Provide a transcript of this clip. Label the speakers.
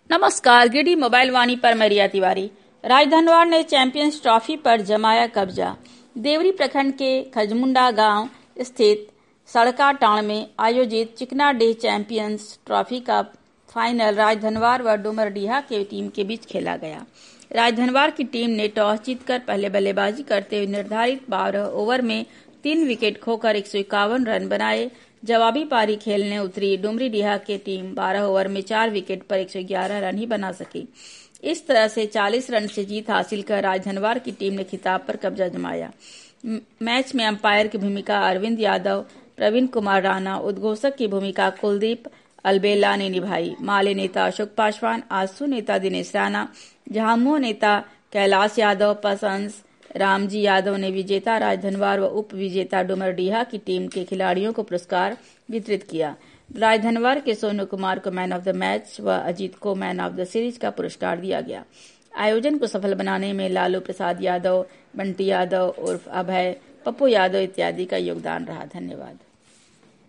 Speaker 1: नमस्कार, giddy mobile वाणी पर मैं रिया तिवारी। राजधनवार ने चैंपियंस ट्रॉफी पर जमाया कब्जा। देवरी प्रखंड के खजमुंडा गांव स्थित सड़काटाण में आयोजित चिकनाडीह चैंपियंस ट्रॉफी का फाइनल राजधनवार व डुमरडीहा के टीम के बीच खेला गया। राजधनवार की टीम ने टॉस जीतकर पहले बल्लेबाजी करते हुए निर्धारित 12 ओवर में 3 विकेट खोकर 151 रन बनाए। जवाबी पारी खेलने उतरी डुमरीडीहा की टीम 12 ओवर में 4 विकेट पर 111 रन ही बना सकी। इस तरह से 40 रन से जीत हासिल कर राजधनवार की टीम ने खिताब पर कब्जा जमाया। मैच में अंपायर की भूमिका अरविंद यादव, प्रवीण कुमार राणा, उद्घोषक की भूमिका कुलदीप अलबेला ने निभाई। माले नेता अशोक पासवान, आसू नेता दिनेश राणा, झामुमो नेता कैलाश यादव, पसंस रामजी यादव ने विजेता राजधनवार व उप विजेता डुमरडीहा की टीम के खिलाड़ियों को पुरस्कार वितरित किया। राजधनवार के सोनू कुमार को मैन ऑफ द मैच व अजीत को मैन ऑफ द सीरीज का पुरस्कार दिया गया। आयोजन को सफल बनाने में लालू प्रसाद यादव, बंटी यादव उर्फ अभय, पप्पू यादव इत्यादि का योगदान रहा। धन्यवाद।